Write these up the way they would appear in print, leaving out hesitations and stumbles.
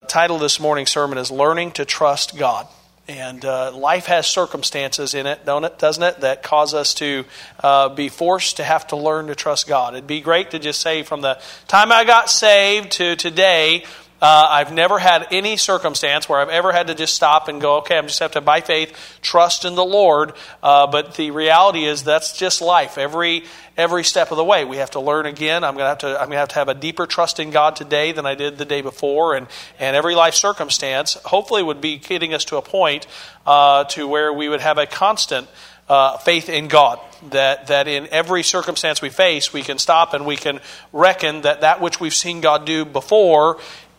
title of this morning's sermon is Learning to Trust God. And life has circumstances in it, doesn't it, that cause us to be forced to have to learn to trust God. It'd be great to just say from the time I got saved to today, I've never had any circumstance where I've ever had to just stop and go, okay, I'm just have to, by faith, trust in the Lord. But the reality is that's just life. Every step of the way, we have to learn again. I'm going to have a deeper trust in God today than I did the day before, and every life circumstance hopefully would be getting us to a point to where we would have a constant faith in God. That in every circumstance we face, we can stop and we can reckon that which we've seen God do before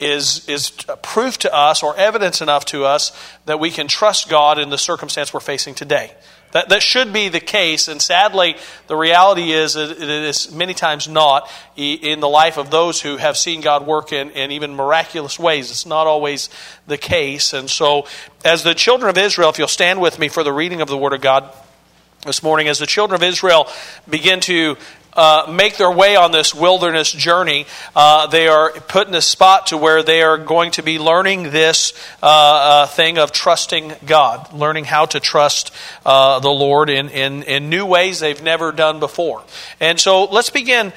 is proof to us or evidence enough to us that we can trust God in the circumstance we're facing today. That should be the case, and sadly, the reality is it is many times not in the life of those who have seen God work in even miraculous ways. It's not always the case. And so, as the children of Israel, if you'll stand with me for the reading of the Word of God this morning, as the children of Israel begin to make their way on this wilderness journey, they are put in a spot to where they are going to be learning this thing of trusting God, learning how to trust the Lord in new ways they've never done before. And so let's begin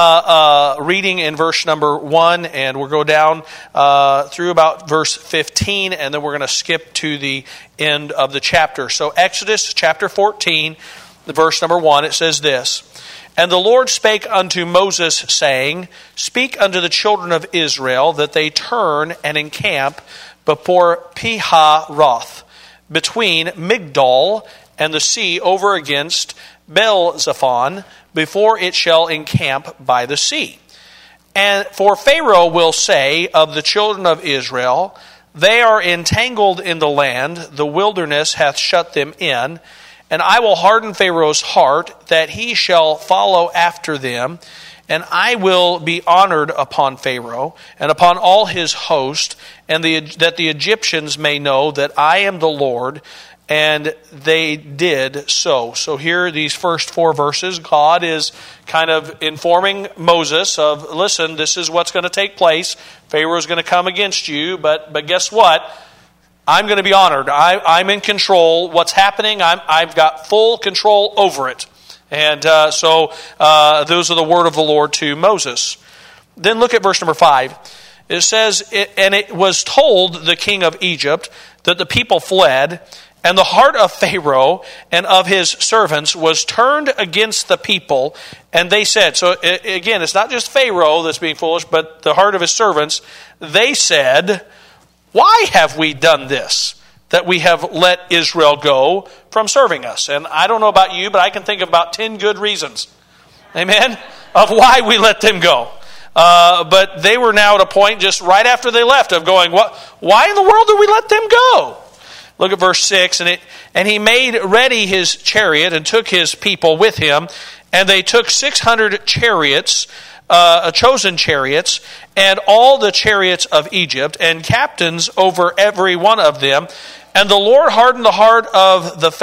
reading in verse number 1, and we'll go down through about verse 15, and then we're going to skip to the end of the chapter. So Exodus chapter 14, the verse number 1, it says this: "And the Lord spake unto Moses, saying, Speak unto the children of Israel, that they turn and encamp before Pi-hahiroth, between Migdol and the sea, over against Baal-zephon, before it shall encamp by the sea. And for Pharaoh will say of the children of Israel, They are entangled in the land, the wilderness hath shut them in, and I will harden Pharaoh's heart, that he shall follow after them. And I will be honored upon Pharaoh, and upon all his host, and that the Egyptians may know that I am the Lord. And they did so." So here, these first 4 verses, God is kind of informing Moses of, listen, this is what's going to take place. Pharaoh is going to come against you, but guess what? I'm going to be honored. I'm in control. What's happening, I've got full control over it. And so those are the word of the Lord to Moses. Then look at verse number 5. It says, "And it was told the king of Egypt that the people fled, and the heart of Pharaoh and of his servants was turned against the people. And they said," so again, it's not just Pharaoh that's being foolish, but the heart of his servants. "They said, Why have we done this, that we have let Israel go from serving us?" And I don't know about you, but I can think of about 10 good reasons, amen, of why we let them go. But they were now at a point just right after they left of going, why in the world did we let them go? Look at verse 6. "And he made ready his chariot and took his people with him, and they took 600 chariots, chosen chariots, and all the chariots of Egypt, and captains over every one of them. And the Lord hardened the heart of the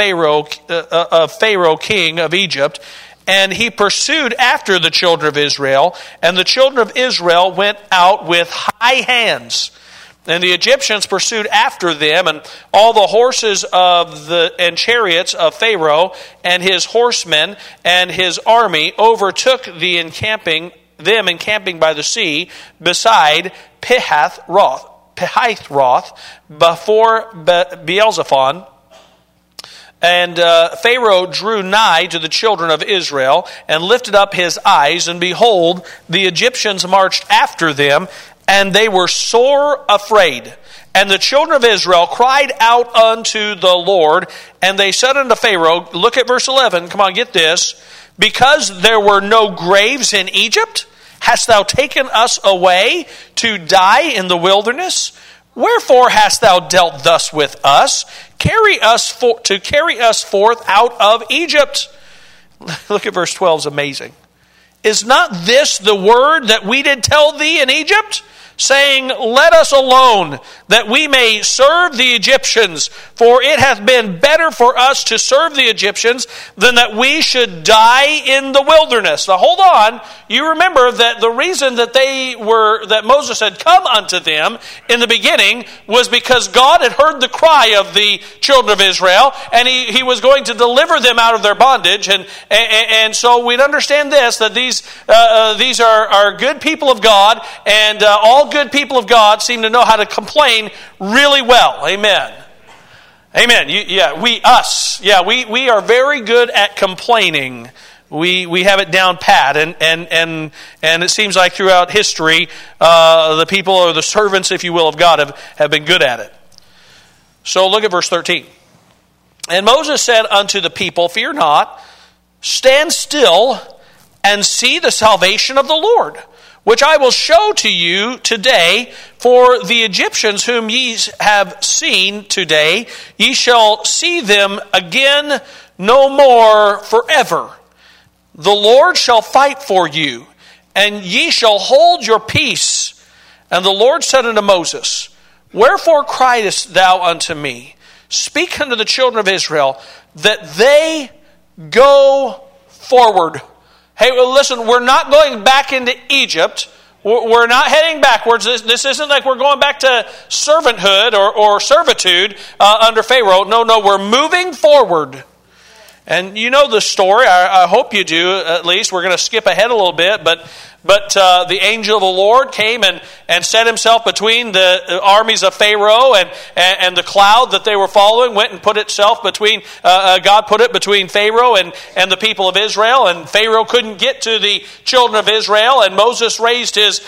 Pharaoh king of Egypt, and he pursued after the children of Israel, and the children of Israel went out with high hands. And the Egyptians pursued after them, and all the horses and chariots of Pharaoh and his horsemen and his army overtook them encamping by the sea beside Pi-hahiroth before Baal-zephon. And Pharaoh drew nigh to the children of Israel and lifted up his eyes, and behold, the Egyptians marched after them, and they were sore afraid. And the children of Israel cried out unto the Lord, and they said unto Pharaoh," look at verse 11, come on, get this, "Because there were no graves in Egypt, hast thou taken us away to die in the wilderness? Wherefore hast thou dealt thus with us, to carry us forth out of Egypt?" Look at verse 12, is amazing. "Is not this the word that we did tell thee in Egypt? saying, Let us alone, that we may serve the Egyptians, for it hath been better for us to serve the Egyptians than that we should die in the wilderness. Now hold on, you remember that the reason that Moses had come unto them in the beginning was because God had heard the cry of the children of Israel, and he was going to deliver them out of their bondage, and so we'd understand this, that these are good people of God, and all good people of God seem to know how to complain really well. Amen. Amen. We are very good at complaining. We have it down pat, and it seems like throughout history, the people or the servants, if you will, of God have been good at it. So look at verse 13. And Moses said unto the people, Fear not, stand still, and see the salvation of the Lord, which I will show to you today. For the Egyptians whom ye have seen today, ye shall see them again no more forever. The Lord shall fight for you, and ye shall hold your peace. And the Lord said unto Moses, Wherefore criest thou unto me? Speak unto the children of Israel, that they go forward. Hey, well, listen, we're not going back into Egypt. We're not heading backwards. This isn't like we're going back to servanthood or servitude under Pharaoh. No, we're moving forward. And you know the story. I hope you do, at least. We're going to skip ahead a little bit, but the angel of the Lord came and set himself between the armies of Pharaoh and the cloud that they were following, went and put itself between, God put it between Pharaoh and the people of Israel, and Pharaoh couldn't get to the children of Israel, and Moses raised his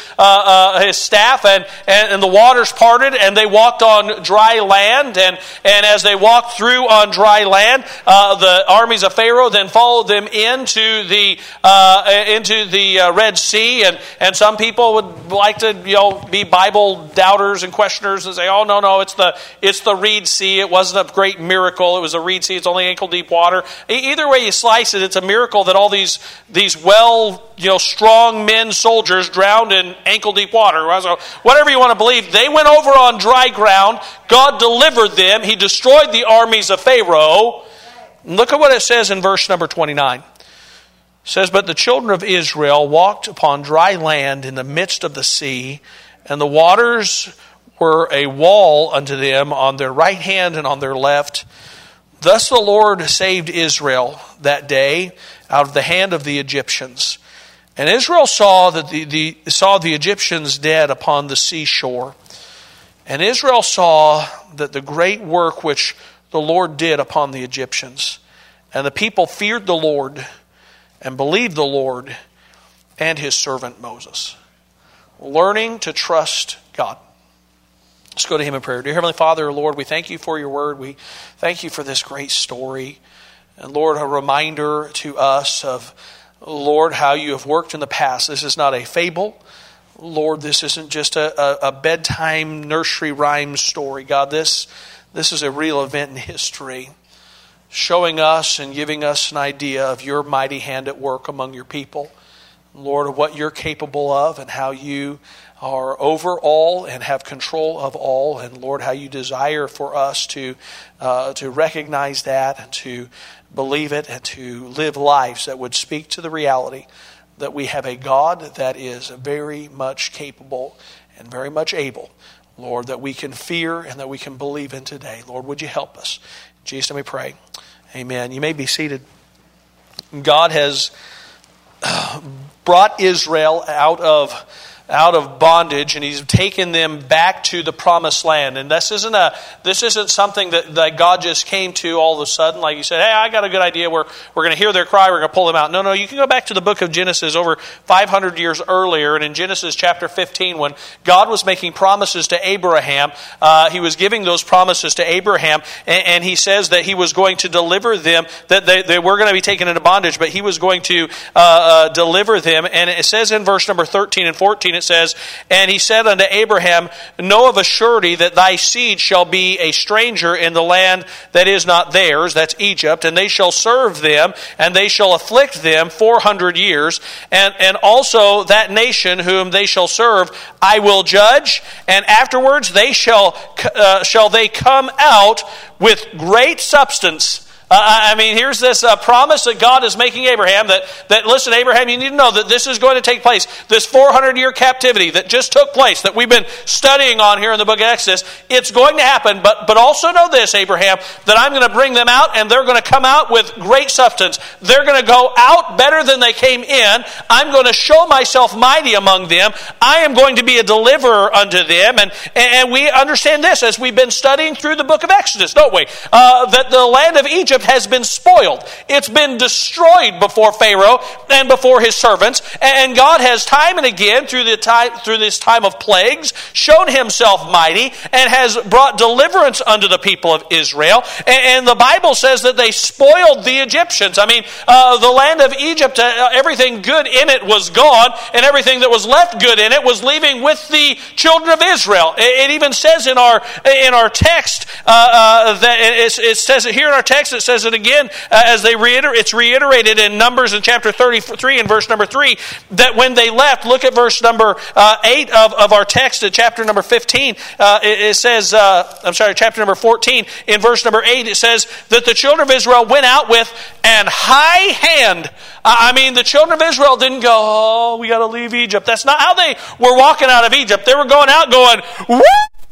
staff, and the waters parted, and they walked on dry land, and as they walked through on dry land, the armies of Pharaoh then followed them into the Red Sea. And some people would like to be Bible doubters and questioners and say, oh no, it's the Reed Sea. It wasn't a great miracle. It was a Reed Sea. It's only ankle deep water. Either way you slice it, it's a miracle that all these strong men, soldiers drowned in ankle deep water. So whatever you want to believe, they went over on dry ground. God delivered them. He destroyed the armies of Pharaoh. And look at what it says in verse number 29. It says, But the children of Israel walked upon dry land in the midst of the sea, and the waters were a wall unto them on their right hand and on their left. Thus the Lord saved Israel that day out of the hand of the Egyptians. And Israel saw the Egyptians dead upon the seashore. And Israel saw that the great work which the Lord did upon the Egyptians. And the people feared the Lord and believed the Lord and his servant Moses. Learning to trust God. Let's go to him in prayer. Dear Heavenly Father, Lord, we thank you for your word. We thank you for this great story. And Lord, a reminder to us of, Lord, how you have worked in the past. This is not a fable. Lord, this isn't just a bedtime nursery rhyme story. God, this is a real event in history, showing us and giving us an idea of your mighty hand at work among your people. Lord, of what you're capable of and how you are over all and have control of all. And Lord, how you desire for us to recognize that and to believe it and to live lives that would speak to the reality that we have a God that is very much capable and very much able, Lord, that we can fear and that we can believe in today. Lord, would you help us? In Jesus' name we pray. Amen. You may be seated. God has brought Israel out of bondage, and he's taken them back to the promised land. And this isn't something that God just came to all of a sudden, like he said, hey, I got a good idea. We're going to hear their cry. We're going to pull them out. No, you can go back to the book of Genesis over 500 years earlier. And in Genesis chapter 15, when God was making promises to Abraham, he was giving those promises to Abraham. And he says that he was going to deliver them, that they were going to be taken into bondage, but he was going to deliver them. And it says in verse number 13 and 14, it says, "And he said unto Abraham, Know of a surety that thy seed shall be a stranger in the land that is not theirs," that's Egypt, "and they shall serve them, and they shall afflict them 400 years. And also that nation whom they shall serve I will judge, and afterwards they shall they come out with great substance." Here's this promise that God is making Abraham that, listen, Abraham, you need to know that this is going to take place. This 400-year captivity that just took place, that we've been studying on here in the book of Exodus, it's going to happen. But also know this, Abraham, that I'm going to bring them out, and they're going to come out with great substance. They're going to go out better than they came in. I'm going to show myself mighty among them. I am going to be a deliverer unto them. And we understand this as we've been studying through the book of Exodus, don't we? That the land of Egypt has been spoiled. It's been destroyed before Pharaoh and before his servants. And God has time and again through this time of plagues shown himself mighty and has brought deliverance unto the people of Israel. And the Bible says that they spoiled the Egyptians. The land of Egypt, everything good in it was gone, and everything that was left good in it was leaving with the children of Israel. It even says in our text that it says it here in our text. It says it again as it's reiterated in Numbers in chapter 33 and verse number 3, that when they left, look at verse number 8 of our text in chapter number 15. It says, chapter number 14, in verse number 8, it says that the children of Israel went out with an high hand. The children of Israel didn't go, "Oh, we got to leave Egypt." That's not how they were walking out of Egypt. They were going out going, "Woo!"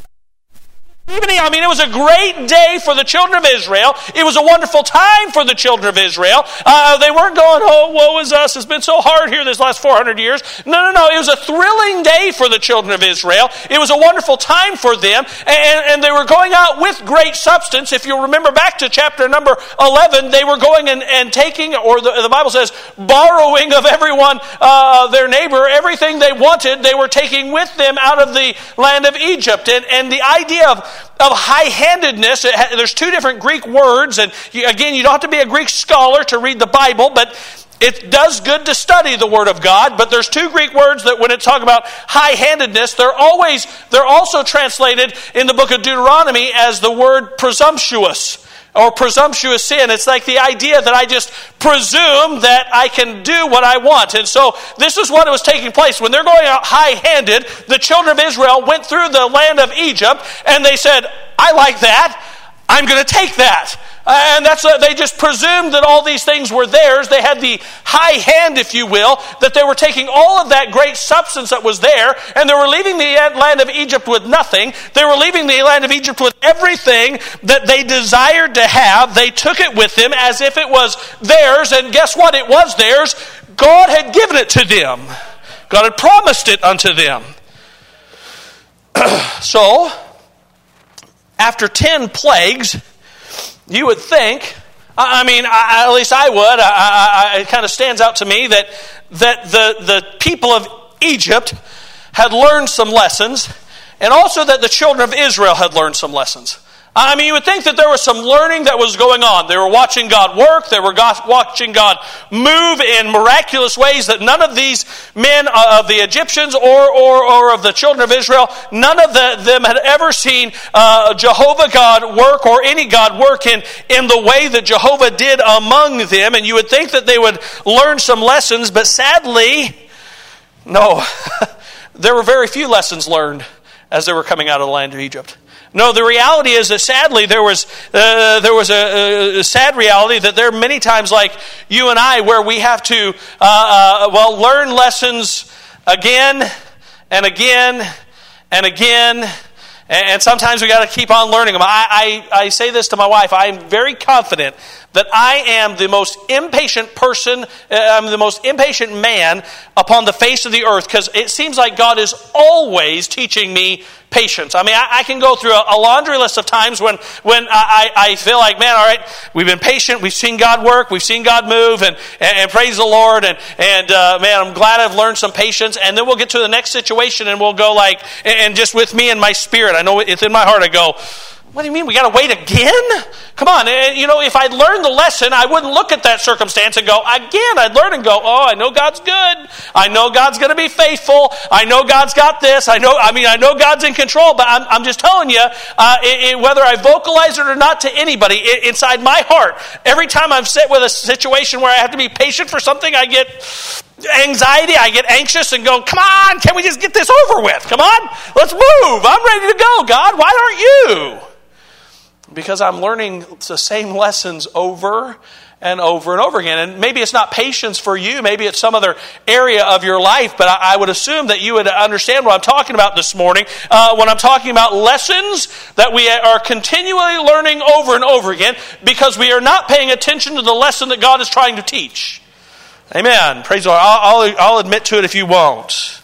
It was a great day for the children of Israel. It was a wonderful time for the children of Israel. They weren't going, "Oh, woe is us. It's been so hard here this last 400 years. No. It was a thrilling day for the children of Israel. It was a wonderful time for them. And they were going out with great substance. If you remember back to chapter number 11, they were going and taking, or the Bible says, borrowing of everyone, their neighbor, everything they wanted, they were taking with them out of the land of Egypt. And the idea of high-handedness, there's two different Greek words, and again, you don't have to be a Greek scholar to read the Bible, but it does good to study the Word of God. But there's two Greek words that when it talks about high-handedness, they're also translated in the book of Deuteronomy as the word presumptuous, or presumptuous sin. It's like the idea that I just presume that I can do what I want. And so this is what was taking place. When they're going out high-handed, the children of Israel went through the land of Egypt, and they said, "I like that. I'm going to take that." And they just presumed that all these things were theirs. They had the high hand, if you will, that they were taking all of that great substance that was there, and they were leaving the land of Egypt with nothing. They were leaving the land of Egypt with everything that they desired to have. They took it with them as if it was theirs, and guess what? It was theirs. God had given it to them. God had promised it unto them. So, after 10 plagues, you would think, at least I would, it kind of stands out to me that the people of Egypt had learned some lessons, and also that the children of Israel had learned some lessons. You would think that there was some learning that was going on. They were watching God work. They were watching God move in miraculous ways that none of these men of the Egyptians or of the children of Israel, none of them had ever seen Jehovah God work, or any God work in the way that Jehovah did among them. And you would think that they would learn some lessons, but sadly, no. There were very few lessons learned as they were coming out of the land of Egypt. No, the reality is that sadly there was a sad reality that there are many times like you and I where we have to learn lessons again and again and again. And sometimes we got to keep on learning them. I say this to my wife. I am very confident that I am the most impatient person, I'm the most impatient man upon the face of the earth, because it seems like God is always teaching me patience. I can go through a laundry list of times when I feel like, man, all right, we've been patient, we've seen God work, we've seen God move, and praise the Lord, and man, I'm glad I've learned some patience. And then we'll get to the next situation, and we'll go like, and just with me and my spirit, I know it's in my heart, I go, What do you mean? We got to wait again? Come on. If I'd learned the lesson, I wouldn't look at that circumstance and go, again. I'd learn and go, oh, I know God's good. I know God's going to be faithful. I know God's got this. I know God's in control. But I'm just telling you, whether I vocalize it or not to anybody, inside my heart, every time I'm set with a situation where I have to be patient for something, I get anxiety, I get anxious and go, come on, can we just get this over with? Come on, let's move. I'm ready to go, God. Why aren't you? Because I'm learning the same lessons over and over and over again. And maybe it's not patience for you. Maybe it's some other area of your life. But I would assume that you would understand what I'm talking about this morning when I'm talking about lessons that we are continually learning over and over again because we are not paying attention to the lesson that God is trying to teach. Amen. Praise the Lord. I'll admit to it if you won't.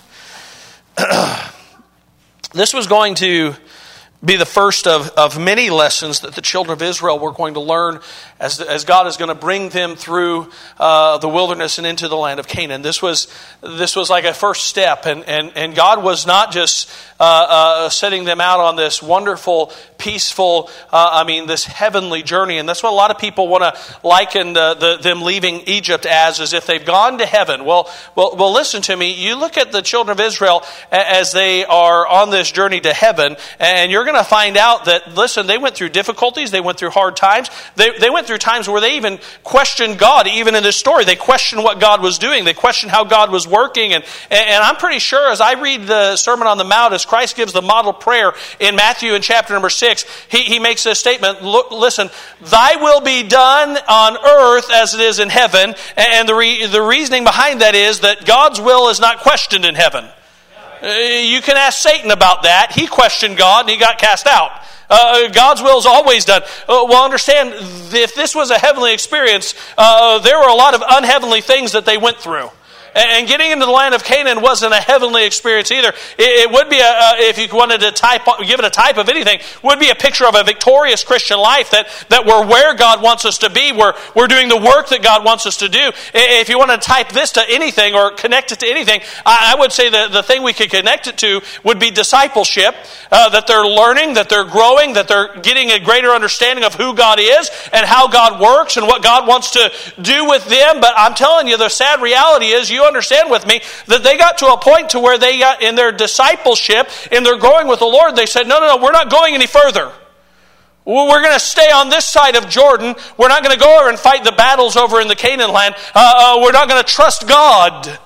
This was going to be the first of many lessons that the children of Israel were going to learn as God is going to bring them through the wilderness and into the land of Canaan. This was like a first step, and God was not just setting them out on this wonderful, peaceful, this heavenly journey. And that's what a lot of people want to liken them leaving Egypt as if they've gone to heaven. Well, listen to me. You look at the children of Israel as they are on this journey to heaven, and you're going to find out that, listen, they went through difficulties, they went through hard times, they went through times where they even questioned God. Even in this story, they questioned what God was doing, they questioned how God was working, and I'm pretty sure as I read the Sermon on the Mount, as Christ gives the model prayer in Matthew in chapter number 6, he makes this statement, listen, thy will be done on earth as it is in heaven, and the reasoning behind that is that God's will is not questioned in heaven. You can ask Satan about that. He questioned God and he got cast out. God's will is always done. Well, understand, if this was a heavenly experience, there were a lot of unheavenly things that they went through. And getting into the land of Canaan wasn't a heavenly experience either. It would be, if you wanted to give it a type of anything, would be a picture of a victorious Christian life that we're where God wants us to be. We're doing the work that God wants us to do. If you want to type this to anything or connect it to anything, I would say the thing we could connect it to would be discipleship, that they're learning, that they're growing, that they're getting a greater understanding of who God is and how God works and what God wants to do with them. But I'm telling you, the sad reality is, you understand with me, that they got to a point to where they got in their discipleship, in their growing with the Lord, they said, no, we're not going any further. We're going to stay on this side of Jordan. We're not going to go over and fight the battles over in the Canaan land. We're not going to trust God.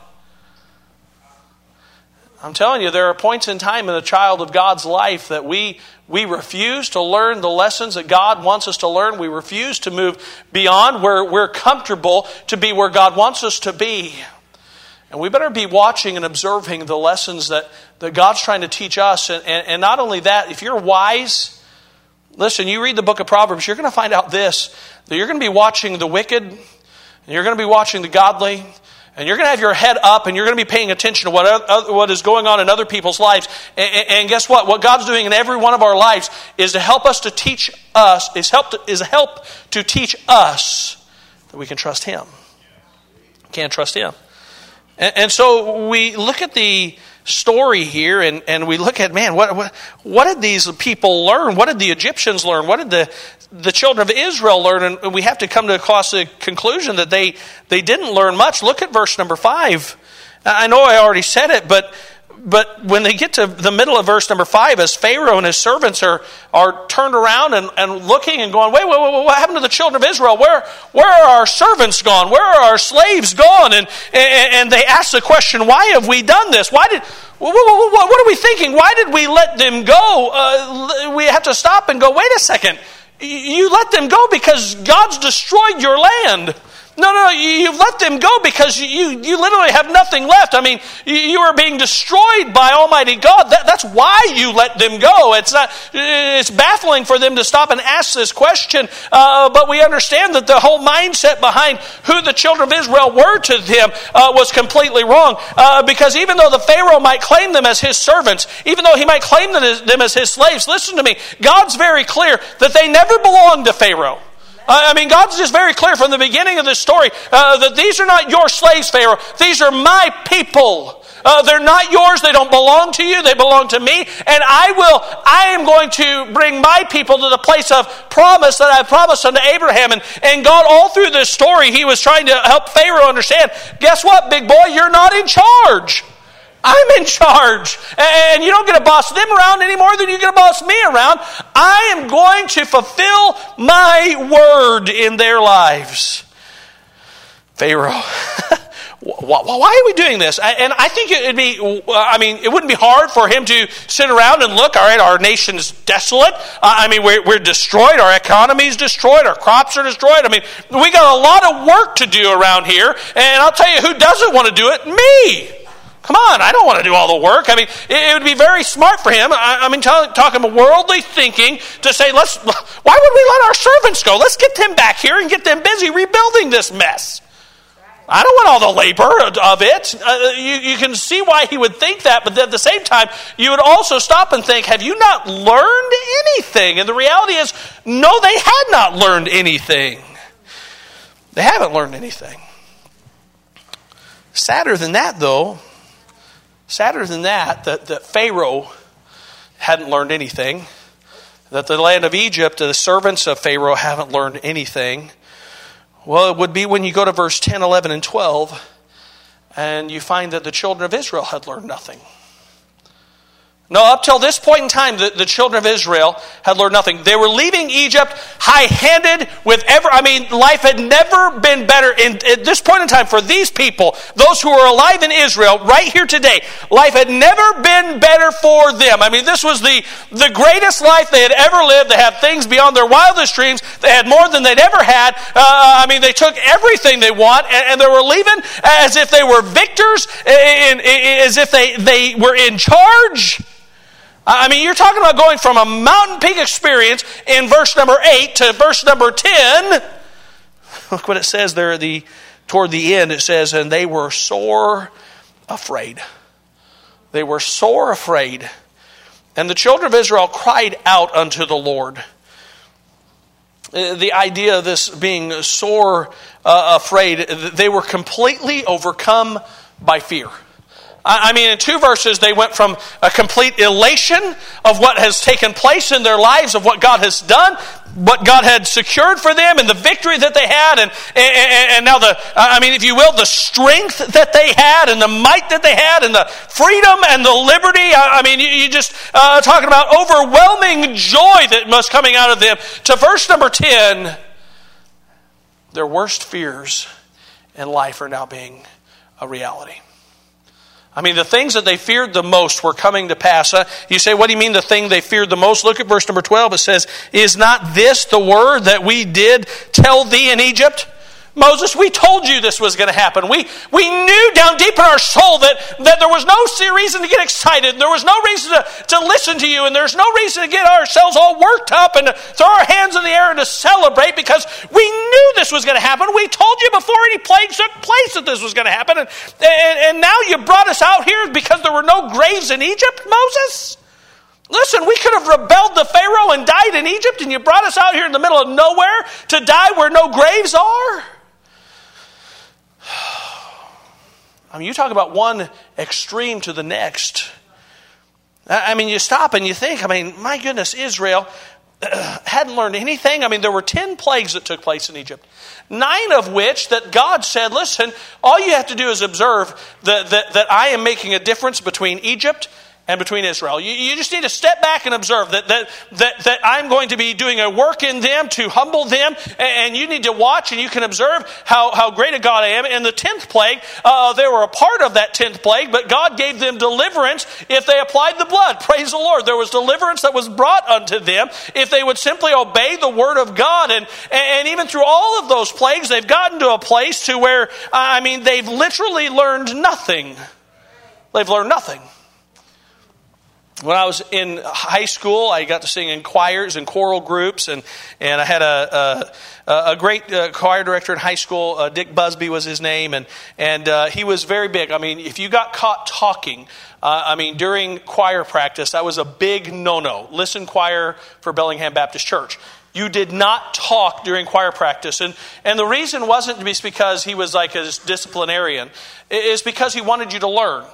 I'm telling you, there are points in time in a child of God's life that we refuse to learn the lessons that God wants us to learn. We refuse to move beyond where we're comfortable to be where God wants us to be. And we better be watching and observing the lessons that God's trying to teach us. And not only that, if you're wise, listen, you read the book of Proverbs, you're going to find out this, that you're going to be watching the wicked, and you're going to be watching the godly, and you're going to have your head up, and you're going to be paying attention to what is going on in other people's lives. And guess what? What God's doing in every one of our lives is to help us to teach us, is help to teach us that we can trust Him. Can't trust Him. And so we look at the story here and we look at, man, what did these people learn? What did the Egyptians learn? What did the children of Israel learn? And we have to come to across the conclusion that they didn't learn much. Look at verse number 5. I know I already said it, but when they get to the middle of verse number 5, as Pharaoh and his servants are turned around and looking and going, wait, what happened to the children of Israel? Where are our servants gone? Where are our slaves gone? And they ask the question, why have we done this? What are we thinking? Why did we let them go? We have to stop and go, wait a second. You let them go because God's destroyed your land. No, you let them go because you literally have nothing left. I mean, you are being destroyed by Almighty God. That's why you let them go. It's baffling for them to stop and ask this question, but we understand that the whole mindset behind who the children of Israel were to them was completely wrong. Because even though the Pharaoh might claim them as his servants, even though he might claim them as his slaves, listen to me, God's very clear that they never belonged to Pharaoh. I mean, God's just very clear from the beginning of this story that these are not your slaves, Pharaoh. These are my people. They're not yours. They don't belong to you. They belong to me. And I am going to bring my people to the place of promise that I promised unto Abraham. And God, all through this story, he was trying to help Pharaoh understand, guess what, big boy? You're not in charge. I'm in charge. And you don't get to boss them around any more than you get to boss me around. I am going to fulfill my word in their lives. Pharaoh, why are we doing this? And I think it wouldn't be hard for him to sit around and look, all right, our nation's desolate. We're destroyed. Our economy's destroyed. Our crops are destroyed. We got a lot of work to do around here. And I'll tell you who doesn't want to do it? Me. Come on, I don't want to do all the work. It would be very smart for him. Talking about worldly thinking to say, why would we let our servants go? Let's get them back here and get them busy rebuilding this mess. I don't want all the labor of it. You can see why he would think that, but at the same time, you would also stop and think, have you not learned anything? And the reality is, no, they had not learned anything. They haven't learned anything. Sadder than that, that Pharaoh hadn't learned anything, that the land of Egypt, the servants of Pharaoh haven't learned anything. Well, it would be when you go to verse 10, 11, and 12, and you find that the children of Israel had learned nothing. No, up till this point in time, the children of Israel had learned nothing. They were leaving Egypt high-handed with life had never been better at this point in time for these people, those who are alive in Israel, right here today. Life had never been better for them. This was the greatest life they had ever lived. They had things beyond their wildest dreams. They had more than they'd ever had. They took everything they want, and they were leaving as if they were victors, as if they were in charge. You're talking about going from a mountain peak experience in verse number 8 to verse number 10. Look what it says there toward the end. It says, and they were sore afraid. They were sore afraid. And the children of Israel cried out unto the Lord. The idea of this being sore afraid, they were completely overcome by fear. In 2 verses, they went from a complete elation of what has taken place in their lives, of what God has done, what God had secured for them, and the victory that they had, and now if you will, the strength that they had, and the might that they had, and the freedom and the liberty. You just talking about overwhelming joy that was coming out of them. To verse number 10, their worst fears in life are now being a reality. The things that they feared the most were coming to pass. You say, what do you mean the thing they feared the most? Look at verse number 12. It says, is not this the word that we did tell thee in Egypt? Moses, we told you this was going to happen. We knew down deep in our soul that there was no reason to get excited. There was no reason to listen to you. And there's no reason to get ourselves all worked up and to throw our hands in the air and to celebrate, because we knew this was going to happen. We told you before any plagues took place that this was going to happen. And now you brought us out here because there were no graves in Egypt, Moses? Listen, we could have rebelled to Pharaoh and died in Egypt, and you brought us out here in the middle of nowhere to die where no graves are? You talk about one extreme to the next. You stop and you think, my goodness, Israel hadn't learned anything. There were 10 plagues that took place in Egypt. 9 of which that God said, listen, all you have to do is observe that I am making a difference between Egypt and between Israel. You just need to step back and observe that I'm going to be doing a work in them to humble them, and you need to watch and you can observe how great a God I am. And the 10th plague, they were a part of that 10th plague, but God gave them deliverance if they applied the blood. Praise the Lord. There was deliverance that was brought unto them if they would simply obey the word of God. And even through all of those plagues, they've gotten to a place to where, they've literally learned nothing. They've learned nothing. When I was in high school, I got to sing in choirs and choral groups, and I had a great choir director in high school. Dick Busby was his name, and he was very big. If you got caught talking, during choir practice, that was a big no-no. Listen, choir for Bellingham Baptist Church. You did not talk during choir practice. And the reason wasn't because he was like a disciplinarian. It's because he wanted you to learn.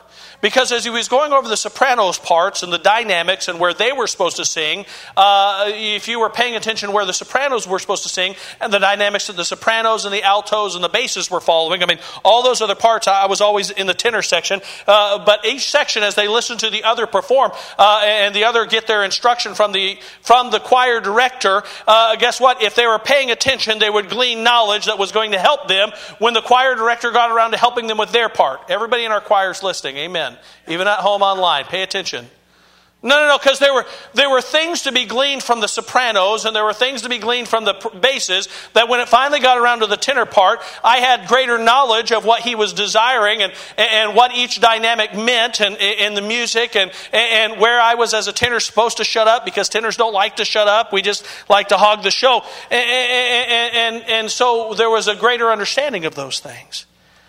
Because as he was going over the sopranos parts and the dynamics and where they were supposed to sing, if you were paying attention where the sopranos were supposed to sing and the dynamics of the sopranos and the altos and the basses were following, I mean, all those other parts, I was always in the tenor section. But each section, as they listened to the other perform and the other get their instruction from the choir director, guess what? If they were paying attention, they would glean knowledge that was going to help them when the choir director got around to helping them with their part. Everybody in our choir is listening. Amen. Even at home online, pay attention. No, because there were things to be gleaned from the sopranos and there were things to be gleaned from the basses that when it finally got around to the tenor part, I had greater knowledge of what he was desiring and what each dynamic meant and in the music and where I was as a tenor supposed to shut up, because tenors don't like to shut up. We just like to hog the show. And so there was a greater understanding of those things.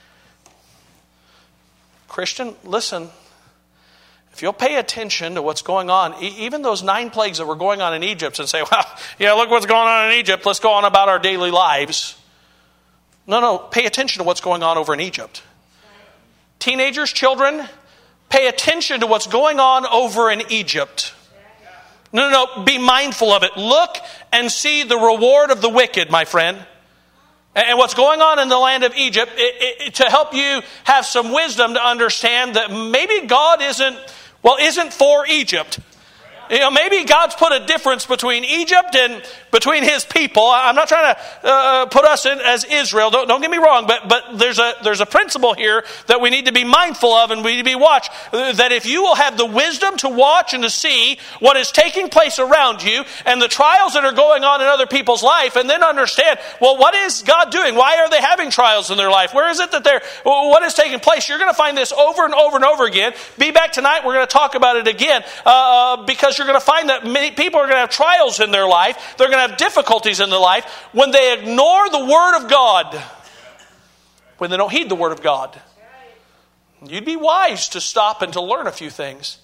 Christian, listen. If you'll pay attention to what's going on, even those 9 plagues that were going on in Egypt, and say, well, yeah, look what's going on in Egypt. Let's go on about our daily lives. No, pay attention to what's going on over in Egypt. Teenagers, children, pay attention to what's going on over in Egypt. No, be mindful of it. Look and see the reward of the wicked, my friend. And what's going on in the land of Egypt, to help you have some wisdom to understand that maybe God isn't for Egypt. You know, maybe God's put a difference between Egypt and between His people. I'm not trying to put us in as Israel. Don't get me wrong, but there's a principle here that we need to be mindful of and we need to be watched. That if you will have the wisdom to watch and to see what is taking place around you and the trials that are going on in other people's life, and then understand, well, what is God doing? Why are they having trials in their life? Where is it that what is taking place? You're going to find this over and over and over again. Be back tonight. We're going to talk about it again because you're going to find that many people are going to have trials in their life. They're going to have difficulties in their life when they ignore the Word of God, when they don't heed the Word of God. You'd be wise to stop and to learn a few things.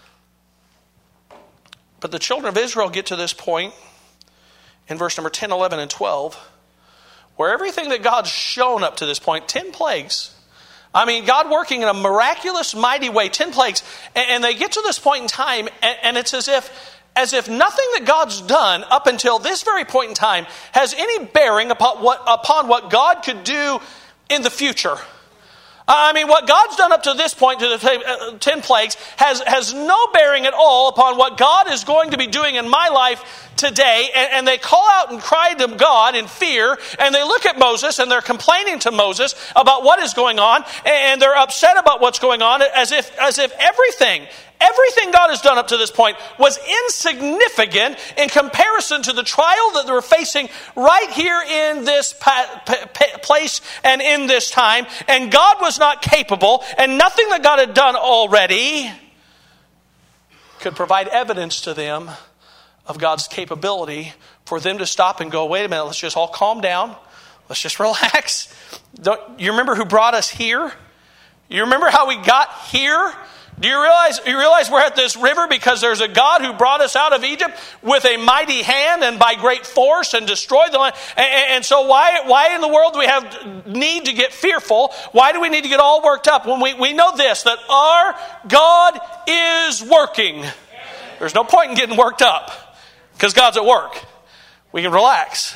But the children of Israel get to this point in verse number 10, 11, and 12, where everything that God's shown up to this point, 10 plagues. I mean, God working in a miraculous, mighty way, 10 plagues. And they get to this point in time, and it's as if nothing that God's done up until this very point in time has any bearing upon what God could do in the future. I mean, what God's done up to this point, to the 10 plagues, has no bearing at all upon what God is going to be doing in my life today. And they call out and cry to God in fear, and they look at Moses and they're complaining to Moses about what is going on, and they're upset about what's going on, as if everything God has done up to this point was insignificant in comparison to the trial that they were facing right here in this place and in this time. And God was not capable, and nothing that God had done already could provide evidence to them of God's capability for them to stop and go, wait a minute, let's just all calm down. Let's just relax. You remember who brought us here? You remember how we got here? Do you realize we're at this river because there's a God who brought us out of Egypt with a mighty hand and by great force and destroyed the land? And so why in the world do we have need to get fearful? Why do we need to get all worked up when we know this, that our God is working? There's no point in getting worked up because God's at work. We can relax.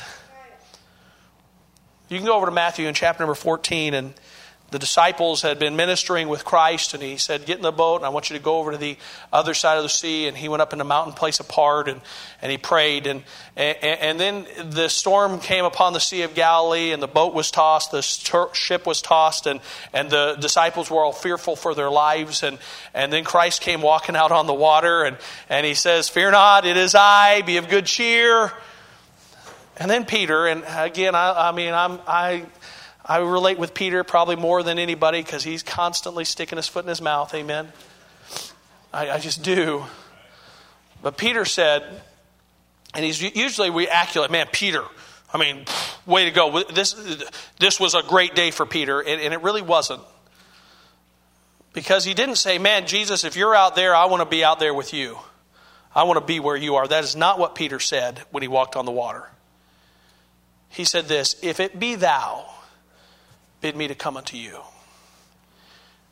You can go over to Matthew in chapter number 14, and the disciples had been ministering with Christ, and he said, get in the boat, and I want you to go over to the other side of the sea. And he went up in a mountain place apart, and he prayed. And then the storm came upon the Sea of Galilee, and the boat was tossed, the ship was tossed, and the disciples were all fearful for their lives. And then Christ came walking out on the water, and he says, fear not, it is I, be of good cheer. And then Peter, and again, I relate with Peter probably more than anybody because he's constantly sticking his foot in his mouth. Amen. I just do. But Peter said, and he's usually we act like, man, Peter, I mean, way to go. This was a great day for Peter, and it really wasn't. Because he didn't say, man, Jesus, if you're out there, I want to be out there with you. I want to be where you are. That is not what Peter said when he walked on the water. He said this, if it be thou, bid me to come unto you.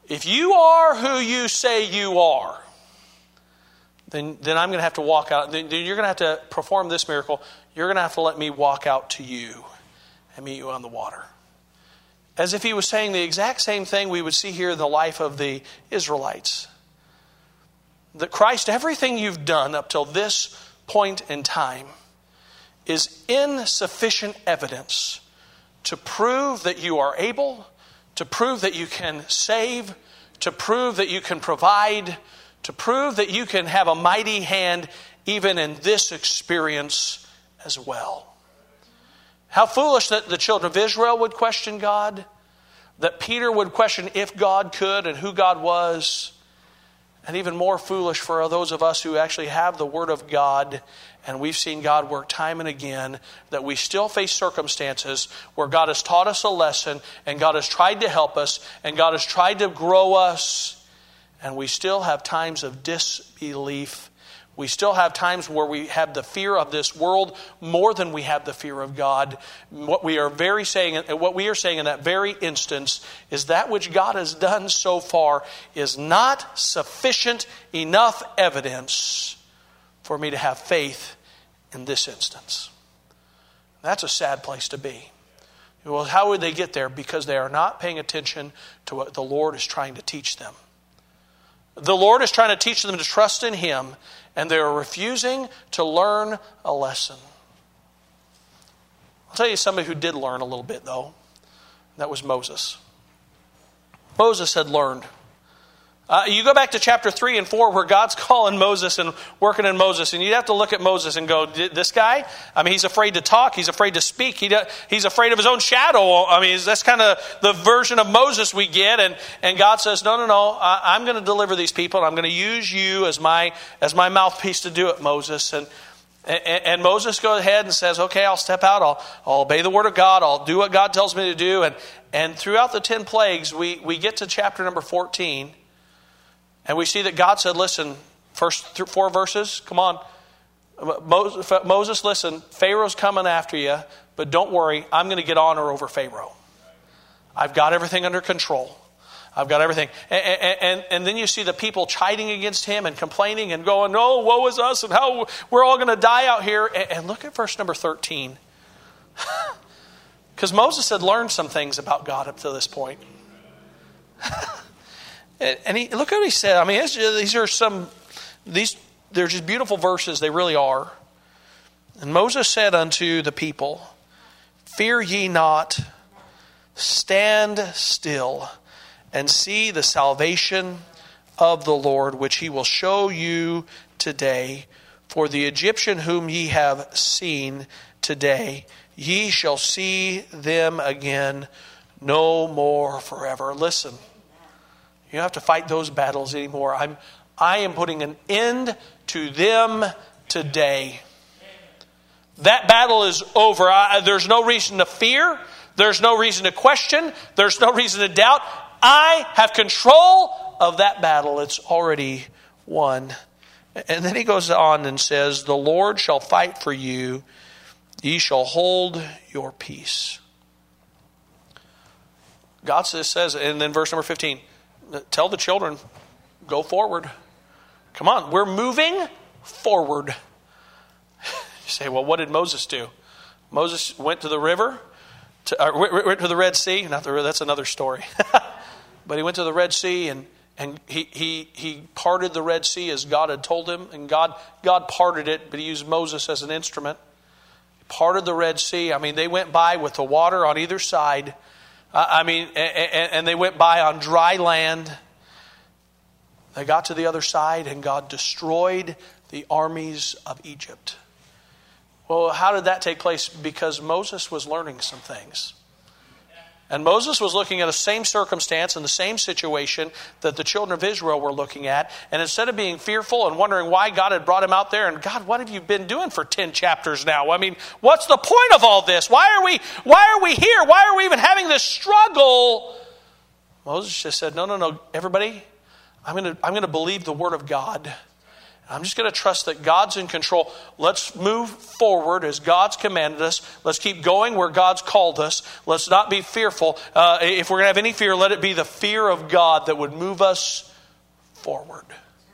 if you are who you say you are, then I'm going to have to walk out. Then you're going to have to perform this miracle. You're going to have to let me walk out to you and meet you on the water. As if he was saying the exact same thing we would see here in the life of the Israelites. That Christ, everything you've done up till this point in time is insufficient evidence to prove that you are able, to prove that you can save, to prove that you can provide, to prove that you can have a mighty hand even in this experience as well. How foolish that the children of Israel would question God, that Peter would question if God could and who God was, and even more foolish for those of us who actually have the Word of God and we've seen God work time and again, that we still face circumstances where God has taught us a lesson and God has tried to help us and God has tried to grow us. And we still have times of disbelief. We still have times where we have the fear of this world more than we have the fear of God. What we are saying in that very instance is that which God has done so far is not sufficient enough evidence for me to have faith in this instance. That's a sad place to be. Well, how would they get there? Because they are not paying attention to what the Lord is trying to teach them. The Lord is trying to teach them to trust in Him, and they are refusing to learn a lesson. I'll tell you somebody who did learn a little bit, though. That was Moses. Moses had learned. You go back to chapter 3 and 4 where God's calling Moses and working in Moses. And you'd have to look at Moses and go, this guy? I mean, he's afraid to talk. He's afraid to speak. He's afraid of his own shadow. I mean, that's kind of the version of Moses we get. And God says, no. I'm going to deliver these people. And I'm going to use you as my mouthpiece to do it, Moses. And Moses goes ahead and says, okay, I'll step out. I'll obey the word of God. I'll do what God tells me to do. And throughout the 10 plagues, we get to chapter number 14. And we see that God said, listen, first 4 verses, come on. Moses, listen, Pharaoh's coming after you, but don't worry, I'm going to get honor over Pharaoh. I've got everything under control. I've got everything. And then you see the people chiding against him and complaining and going, no, woe is us and how we're all going to die out here. And look at verse number 13. Because Moses had learned some things about God up to this point. And look at what he said. I mean, they're just beautiful verses. They really are. And Moses said unto the people, fear ye not, stand still, and see the salvation of the Lord, which he will show you today. For the Egyptian whom ye have seen today, ye shall see them again no more forever. Listen. You don't have to fight those battles anymore. I am putting an end to them today. That battle is over. There's no reason to fear. There's no reason to question. There's no reason to doubt. I have control of that battle. It's already won. And then he goes on and says, the Lord shall fight for you. Ye shall hold your peace. God says, and then verse number 15, tell the children, go forward. Come on, we're moving forward. You say, well, what did Moses do? Moses went to the river, went to the Red Sea. Not the river, that's another story. But he went to the Red Sea and he parted the Red Sea as God had told him. And God parted it, but he used Moses as an instrument. He parted the Red Sea. I mean, they went by with the water on either side. And they went by on dry land. They got to the other side and God destroyed the armies of Egypt. Well, how did that take place? Because Moses was learning some things. And Moses was looking at the same circumstance and the same situation that the children of Israel were looking at. And instead of being fearful and wondering why God had brought him out there, and God, what have you been doing for 10 chapters now? I mean, what's the point of all this? Why are we here? Why are we even having this struggle? Moses just said, no, everybody, I'm going to believe the word of God. I'm just going to trust that God's in control. Let's move forward as God's commanded us. Let's keep going where God's called us. Let's not be fearful. If we're going to have any fear, let it be the fear of God that would move us forward.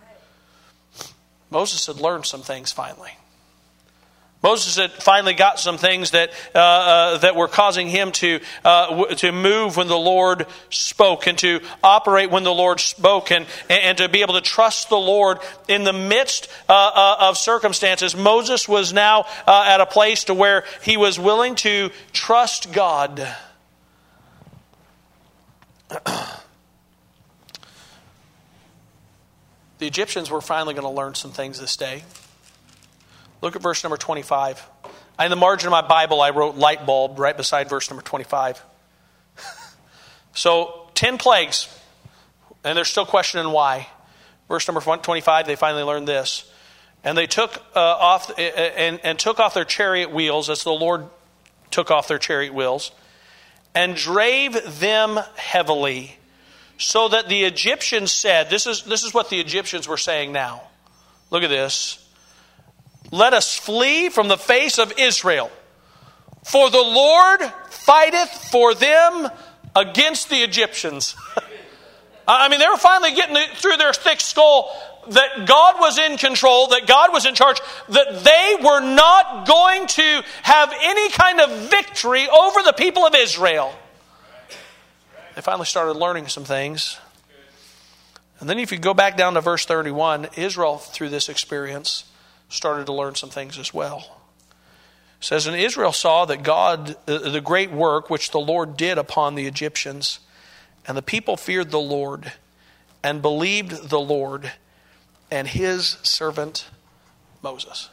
Moses had learned some things finally. Moses had finally got some things that were causing him to move when the Lord spoke, and to operate when the Lord spoke, and to be able to trust the Lord in the midst of circumstances. Moses was now at a place to where he was willing to trust God. The Egyptians were finally going to learn some things this day. Look at verse number 25. In the margin of my Bible, I wrote light bulb right beside verse number 25. So, 10 plagues. And they're still questioning why. Verse number 25, they finally learned this. And they took off their chariot wheels, as the Lord took off their chariot wheels, and drave them heavily, so that the Egyptians said, this is what the Egyptians were saying now. Look at this. Let us flee from the face of Israel, for the Lord fighteth for them against the Egyptians. I mean, they were finally getting through their thick skull that God was in control, that God was in charge, that they were not going to have any kind of victory over the people of Israel. They finally started learning some things. And then if you go back down to verse 31, Israel, through this experience, started to learn some things as well. It says, and Israel saw that God, the great work which the Lord did upon the Egyptians, and the people feared the Lord, and believed the Lord, and his servant Moses.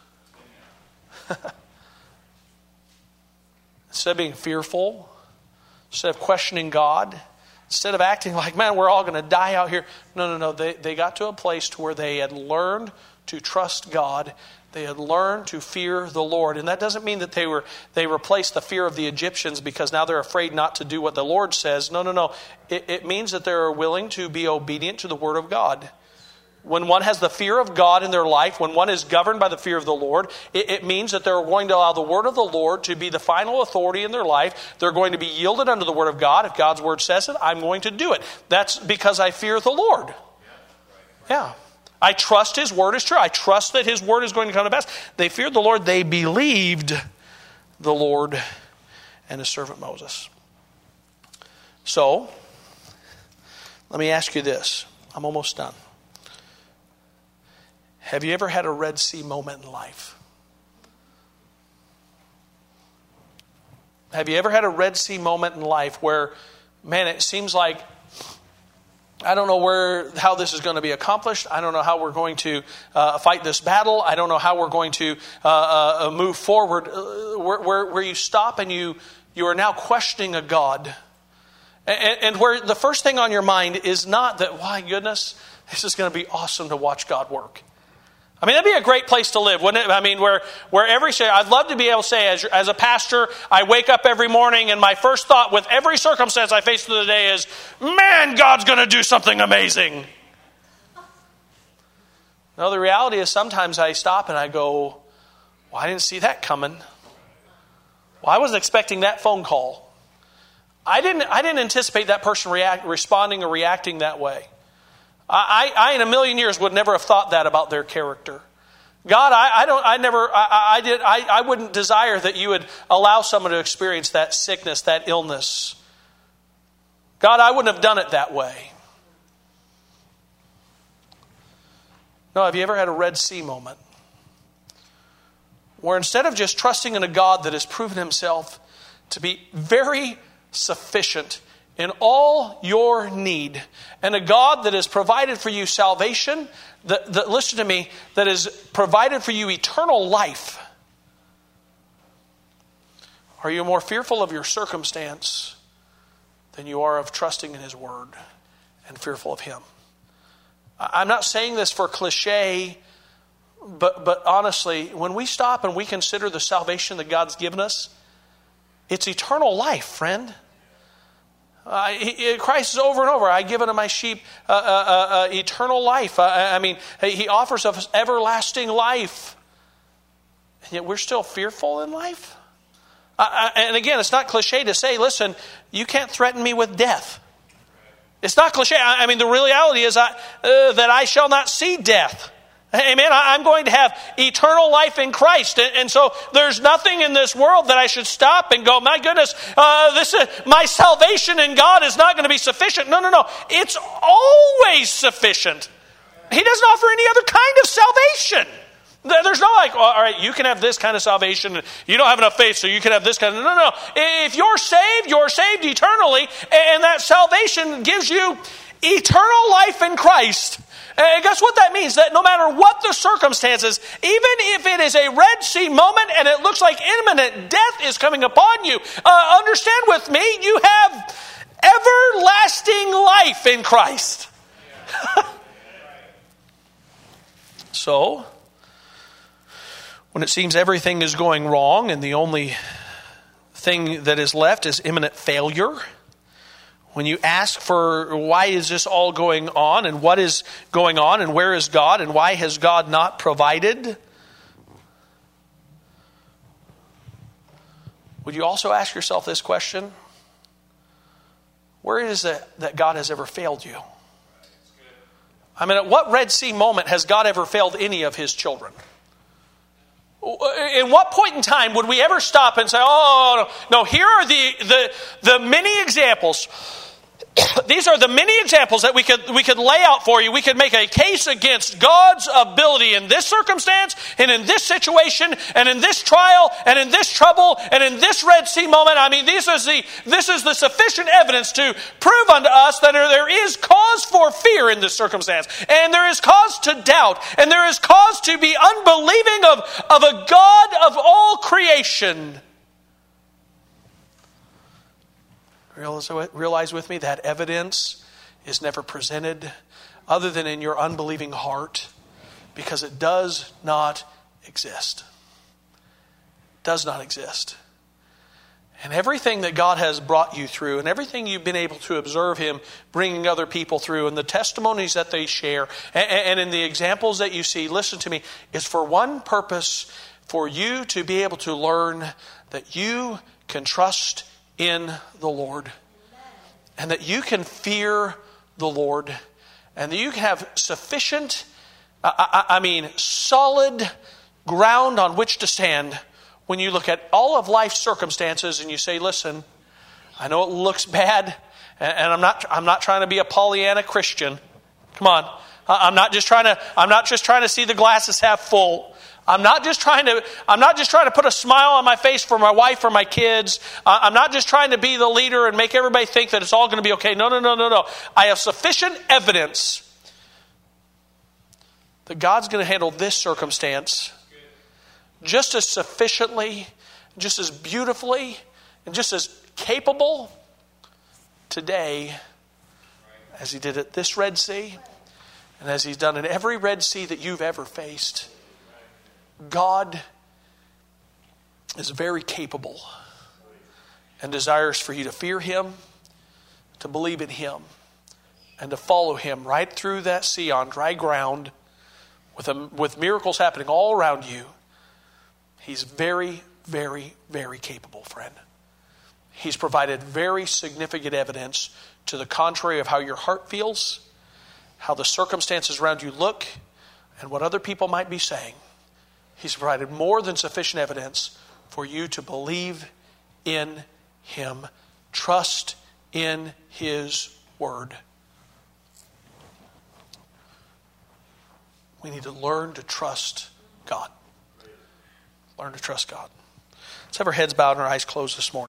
Instead of being fearful, instead of questioning God, instead of acting like, man, we're all going to die out here. No. They got to a place to where they had learned to trust God. They had learned to fear the Lord. And that doesn't mean that they replaced the fear of the Egyptians because now they're afraid not to do what the Lord says. No. It means that they're willing to be obedient to the Word of God. When one has the fear of God in their life, when one is governed by the fear of the Lord, it means that they're going to allow the Word of the Lord to be the final authority in their life. They're going to be yielded unto the Word of God. If God's Word says it, I'm going to do it. That's because I fear the Lord. Yeah. I trust His Word is true. I trust that His Word is going to come to pass. They feared the Lord. They believed the Lord and His servant Moses. So, let me ask you this. I'm almost done. Have you ever had a Red Sea moment in life? Have you ever had a Red Sea moment in life where, man, it seems like I don't know how this is going to be accomplished. I don't know how we're going to fight this battle. I don't know how we're going to move forward. Where you stop and you are now questioning a God. And where the first thing on your mind is not that, my goodness, this is going to be awesome to watch God work. I mean, that'd be a great place to live, wouldn't it? I mean, where every day, I'd love to be able to say, as a pastor, I wake up every morning and my first thought with every circumstance I face through the day is, man, God's going to do something amazing. No, the reality is sometimes I stop and I go, well, I didn't see that coming. Well, I wasn't expecting that phone call. I didn't anticipate that person responding or reacting that way. I in a million years would never have thought that about their character. God, I wouldn't desire that you would allow someone to experience that sickness, that illness. God, I wouldn't have done it that way. No, have you ever had a Red Sea moment? Where instead of just trusting in a God that has proven himself to be very sufficient in all your need, and a God that has provided for you salvation, that listen to me, that has provided for you eternal life. Are you more fearful of your circumstance than you are of trusting in His Word and fearful of Him? I'm not saying this for cliche, but honestly, when we stop and we consider the salvation that God's given us, it's eternal life, friend. Christ is over and over. I give unto my sheep eternal life. He offers us everlasting life. And yet we're still fearful in life. And again, it's not cliche to say, listen, you can't threaten me with death. It's not cliche. The reality is that I shall not see death. Amen. I'm going to have eternal life in Christ. And so there's nothing in this world that I should stop and go, my goodness, my salvation in God is not going to be sufficient. No. It's always sufficient. He doesn't offer any other kind of salvation. There's no all right, you can have this kind of salvation. You don't have enough faith, so you can have this kind of... No. If you're saved eternally. And that salvation gives you eternal life in Christ. And guess what that means? That no matter what the circumstances, even if it is a Red Sea moment and it looks like imminent death is coming upon you, understand with me, you have everlasting life in Christ. So, when it seems everything is going wrong and the only thing that is left is imminent failure, when you ask for why is this all going on and what is going on and where is God and why has God not provided, would you also ask yourself this question? Where is it that God has ever failed you? At what Red Sea moment has God ever failed any of his children? In what point in time would we ever stop and say, oh, no, here are the many examples. These are the many examples that we could lay out for you. We could make a case against God's ability in this circumstance and in this situation and in this trial and in this trouble and in this Red Sea moment. This is the sufficient evidence to prove unto us that there is cause for fear in this circumstance. And there is cause to doubt. And there is cause to be unbelieving of a God of all creation. Realize with me that evidence is never presented other than in your unbelieving heart, because it does not exist. It does not exist. And everything that God has brought you through and everything you've been able to observe him bringing other people through and the testimonies that they share and in the examples that you see, listen to me, is for one purpose, for you to be able to learn that you can trust in the Lord, and that you can fear the Lord, and that you can have sufficient, solid ground on which to stand when you look at all of life's circumstances and you say, listen, I know it looks bad, and I'm not trying to be a Pollyanna Christian. Come on. I'm not just trying to see the glasses half full. I'm not just trying to put a smile on my face for my wife or my kids. I'm not just trying to be the leader and make everybody think that it's all going to be okay. No. I have sufficient evidence that God's going to handle this circumstance just as sufficiently, just as beautifully, and just as capable today as he did at this Red Sea and as he's done in every Red Sea that you've ever faced. God is very capable and desires for you to fear him, to believe in him, and to follow him right through that sea on dry ground with miracles happening all around you. He's very, very, very capable, friend. He's provided very significant evidence to the contrary of how your heart feels, how the circumstances around you look, and what other people might be saying. He's provided more than sufficient evidence for you to believe in him. Trust in his word. We need to learn to trust God. Learn to trust God. Let's have our heads bowed and our eyes closed this morning.